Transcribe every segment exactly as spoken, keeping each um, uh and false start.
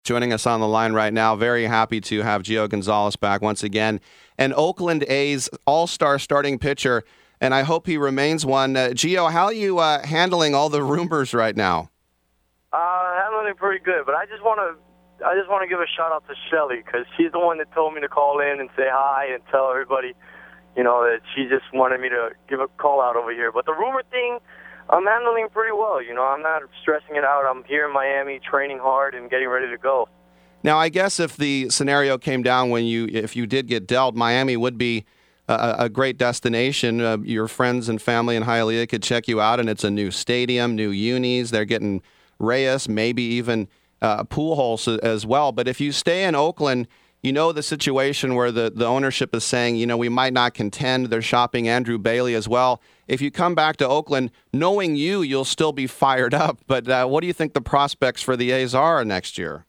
Joining us on the line right now. Very happy to have Gio Gonzalez back once again. An Oakland A's all-star starting pitcher, and I hope he remains one. Uh, Gio, how are you uh, handling all the rumors right now? Uh, handling it pretty good, but I just want to I just want to give a shout-out to Shelly because she's the one that told me to call in and say hi and tell everybody, you know, that she just wanted me to give a call-out over here. But the rumor thing, I'm handling pretty well. You know, I'm not stressing it out. I'm here in Miami training hard and getting ready to go. Now, I guess if the scenario came down when you, if you did get dealt, Miami would be a, a great destination. Uh, your friends and family in Hialeah could check you out, and it's a new stadium, new unis. They're getting Reyes, maybe even uh, Pujols as well. But if you stay in Oakland, you know the situation where the, the ownership is saying, you know, we might not contend. They're shopping Andrew Bailey as well. If you come back to Oakland, knowing you, you'll still be fired up. But uh, what do you think the prospects for the A's are next year?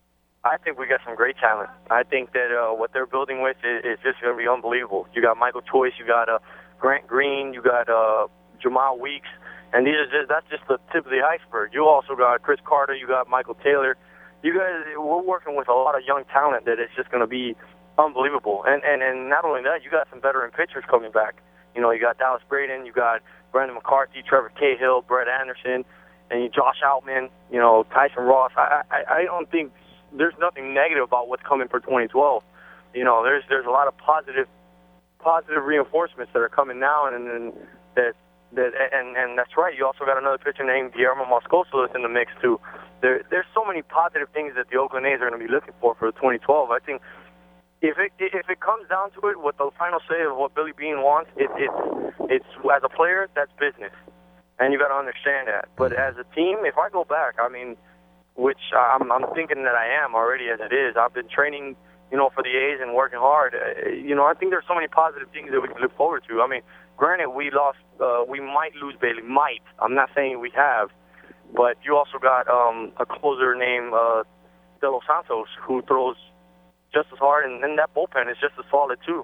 I think we got some great talent. I think that uh, what they're building with is, is just going to be unbelievable. You got Michael Choice, you got uh, Grant Green, you got uh, Jamal Weeks, and these are just that's just the tip of the iceberg. You also got Chris Carter, you got Michael Taylor. You guys, we're working with a lot of young talent that is just going to be unbelievable. And, and and not only that, you got some veteran pitchers coming back. You know, you got Dallas Braden, you got Brandon McCarthy, Trevor Cahill, Brett Anderson, and you Josh Outman, you know, Tyson Ross. I, I I don't think there's nothing negative about what's coming for twenty twelve. You know, there's there's a lot of positive positive reinforcements that are coming now, and, and that that and and that's right. You also got another pitcher named Guillermo Moscoso that's in the mix too. There, there's so many positive things that the Oakland A's are going to be looking for for twenty twelve. I think if it if it comes down to it, what the final say of what Billy Beane wants, it, it's it's as a player, that's business, and you got to understand that. But as a team, if I go back, I mean, which I'm I'm thinking that I am already as it is. I've been training, you know, for the A's and working hard. Uh, you know, I think there's so many positive things that we can look forward to. I mean, granted, we lost, uh, we might lose Bailey, might. I'm not saying we have. But you also got um, a closer named uh, De Los Santos who throws just as hard, and then that bullpen is just as solid too.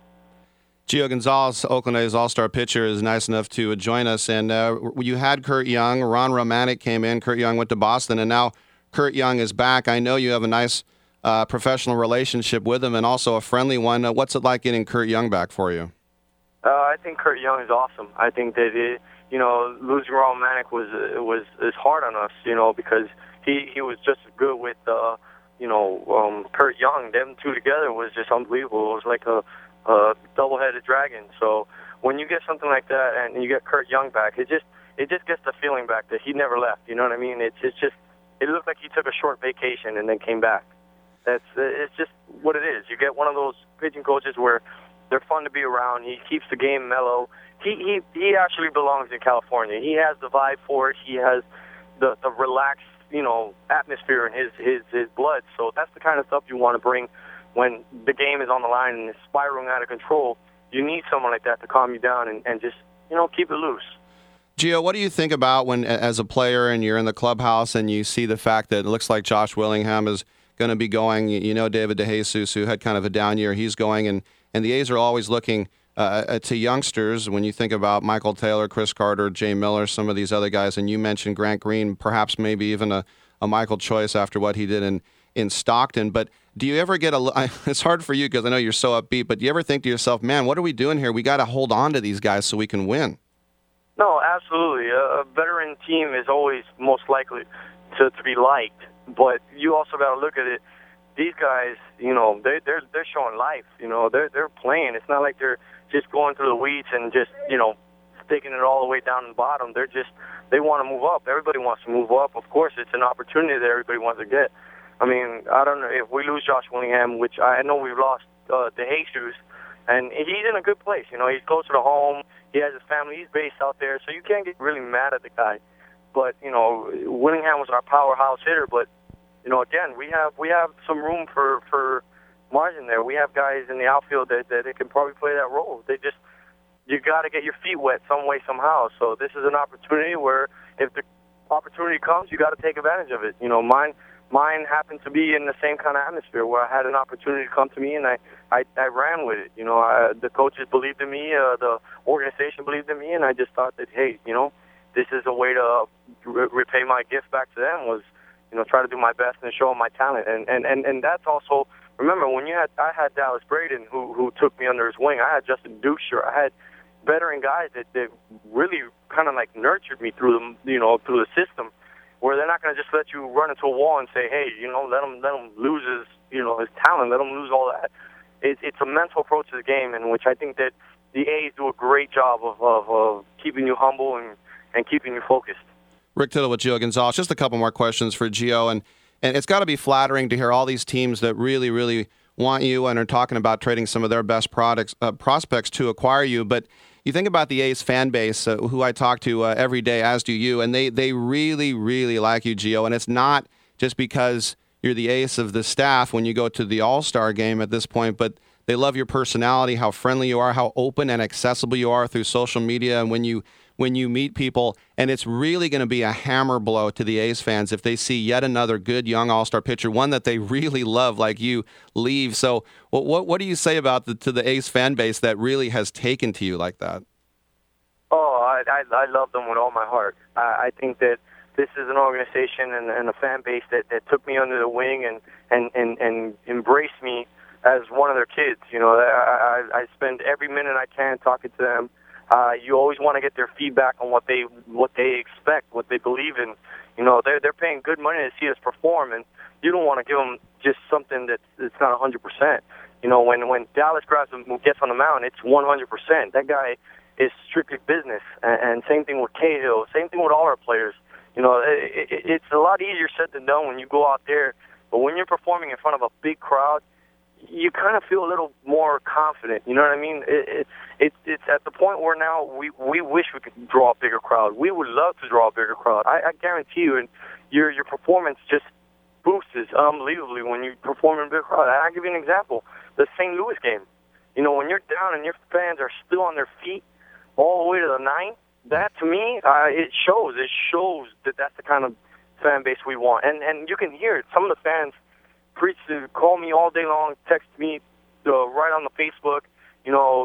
Gio Gonzalez, Oakland A's all-star pitcher, is nice enough to join us. And uh, you had Kurt Young. Ron Romanek came in. Kurt Young went to Boston, and now Kurt Young is back. I know you have a nice uh, professional relationship with him and also a friendly one. Uh, what's it like getting Kurt Young back for you? Uh, I think Kurt Young is awesome. I think that it, you know, losing Ron Romanek was uh, was is hard on us, you know, because he, he was just as good with, uh, you know, um, Kurt Young. Them two together was just unbelievable. It was like a, a double-headed dragon. So when you get something like that and you get Kurt Young back, it just it just gets the feeling back that he never left. You know what I mean? It's it's just it looked like he took a short vacation and then came back. That's it's just what it is. You get one of those pitching coaches where they're fun to be around. He keeps the game mellow. He he he actually belongs in California. He has the vibe for it. He has the the relaxed, you know, atmosphere in his his his blood. So that's the kind of stuff you want to bring when the game is on the line and it's spiraling out of control. You need someone like that to calm you down and, and just, you know, keep it loose. Gio, what do you think about when, as a player, and you're in the clubhouse and you see the fact that it looks like Josh Willingham is going to be going? You know, David DeJesus, who had kind of a down year, he's going, and, and the A's are always looking uh, to youngsters. When you think about Michael Taylor, Chris Carter, Jay Miller, some of these other guys, and you mentioned Grant Green, perhaps maybe even a, a Michael Choice after what he did in, in Stockton. But do you ever get a? It's hard for you because I know you're so upbeat. But do you ever think to yourself, man, what are we doing here? We got to hold on to these guys so we can win. No, absolutely. A, a veteran team is always most likely to, to be liked, but you also got to look at it. These guys, you know, they, they're they're showing life. You know, they're they're playing. It's not like they're just going through the weeds and just, you know, sticking it all the way down to the bottom. They're just they want to move up. Everybody wants to move up. Of course, it's an opportunity that everybody wants to get. I mean, I don't know if we lose Josh Willingham, which I know we've lost uh, DeJesus, and he's in a good place. You know, he's closer to home. He has his family. He's based out there, so you can't get really mad at the guy. But, you know, Willingham was our powerhouse hitter. But, you know, again, we have we have some room for, for margin there. We have guys in the outfield that, that they can probably play that role. They just, you got to get your feet wet some way, somehow. So this is an opportunity where if the opportunity comes, you got to take advantage of it. You know, mine mine happened to be in the same kind of atmosphere where I had an opportunity to come to me, and I, I, I ran with it. You know, I, the coaches believed in me, uh, the organization believed in me, and I just thought that, hey, you know, this is a way to re- repay my gift back to them was, you know, try to do my best and show them my talent. And and and, and that's also, remember, when you had I had Dallas Braden who who took me under his wing. I had Justin Duchscherer. I had veteran guys that, that really kind of like nurtured me through the, you know, through the system, where they're not going to just let you run into a wall and say, hey, you know, let him let him lose his, you know, his talent, let him lose all that. It, it's a mental approach to the game, in which I think that the A's do a great job of, of, of keeping you humble and, and keeping you focused. Rick Tittle with Gio Gonzalez. Just a couple more questions for Gio, and and it's got to be flattering to hear all these teams that really, really want you and are talking about trading some of their best products, uh, prospects to acquire you. But you think about the A's fan base, uh, who I talk to uh, every day, as do you, and they, they really, really like you, Gio. And it's not just because you're the ace of the staff when you go to the All-Star game at this point, but they love your personality, how friendly you are, how open and accessible you are through social media, and when you when you meet people. And it's really going to be a hammer blow to the A's fans if they see yet another good young all-star pitcher, one that they really love like you, leave. So what what, what do you say about the, to the A's fan base that really has taken to you like that? Oh, I, I, I love them with all my heart. I, I think that this is an organization and, and a fan base that, that took me under the wing and, and, and, and embraced me as one of their kids. You know, I, I, I spend every minute I can talking to them. Uh, you always want to get their feedback on what they what they expect, what they believe in. You know, they're they're paying good money to see us perform, and you don't want to give them just something that's that's not one hundred percent. You know, when when Dallas grabs him, gets on the mound, it's one hundred percent. That guy is strictly business, and, and same thing with Cahill. Same thing with all our players. You know, it, it, it's a lot easier said than done when you go out there, but when you're performing in front of a big crowd, you kind of feel a little more confident. You know what I mean? It, it, it, it's at the point where now we, we wish we could draw a bigger crowd. We would love to draw a bigger crowd. I, I guarantee you, and your your performance just boosts unbelievably when you perform in a big crowd. I'll give you an example. The Saint Louis game. You know, when you're down and your fans are still on their feet all the way to the ninth, that to me, uh, it shows. It shows that that's the kind of fan base we want. And, and you can hear it. Some of the fans preach to call me all day long, text me uh, right on the Facebook. You know,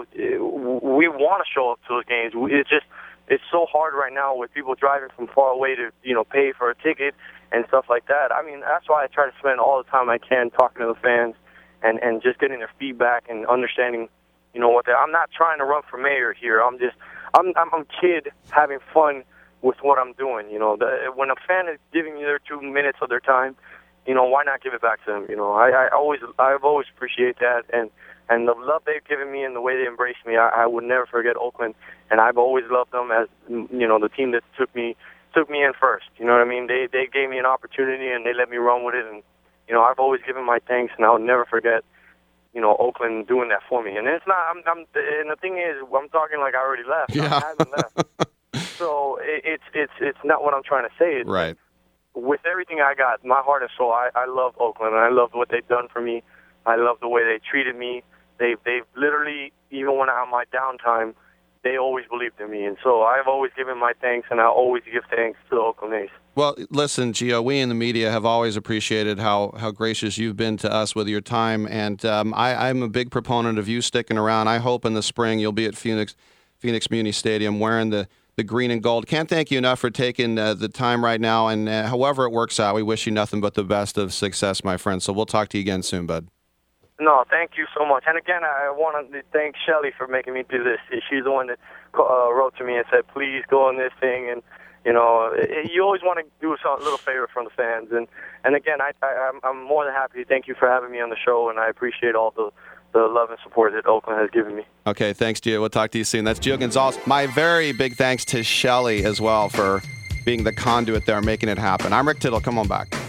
we want to show up to those games. It's just, it's so hard right now with people driving from far away to, you know, pay for a ticket and stuff like that. I mean, that's why I try to spend all the time I can talking to the fans and, and just getting their feedback and understanding, you know, what they I'm not trying to run for mayor here. I'm just, I'm, I'm a kid having fun with what I'm doing. You know, the, when a fan is giving you their two minutes of their time, you know, why not give it back to them? You know, I, I always, I've always appreciate that, and and the love they've given me and the way they embraced me, I, I would never forget Oakland, and I've always loved them as, you know, the team that took me took me in first. You know what I mean? They they gave me an opportunity and they let me run with it, and you know, I've always given my thanks, and I'll never forget, you know, Oakland doing that for me. And it's not, I'm, I'm and the thing is, I'm talking like I already left. Yeah. I haven't left. So it, it's it's it's not what I'm trying to say. It's, right. With everything I got, my heart and soul, I, I love Oakland, and I love what they've done for me. I love the way they treated me. They've, they've literally, even when I'm on my downtime, they always believed in me. And so I've always given my thanks, and I always give thanks to the Oakland A's. Well, listen, Gio, we in the media have always appreciated how, how gracious you've been to us with your time, and um, I, I'm a big proponent of you sticking around. I hope in the spring you'll be at Phoenix, Phoenix Muni Stadium wearing the the green and gold. Can't thank you enough for taking uh, the time right now, and uh, however it works out, we wish you nothing but the best of success, my friend. So we'll talk to you again soon, bud. No, thank you so much. And again, I want to thank Shelly for making me do this. She's the one that uh, wrote to me and said, please go on this thing. And, you know, it, you always want to do a little favor from the fans. And, and again, I, I, I'm, I'm more than happy. Thank you for having me on the show, and I appreciate all the the love and support that Oakland has given me. Okay, thanks, Gio. We'll talk to you soon. That's Gio Gonzalez. My very big thanks to Shelly as well for being the conduit there, making it happen. I'm Rick Tittle. Come on back.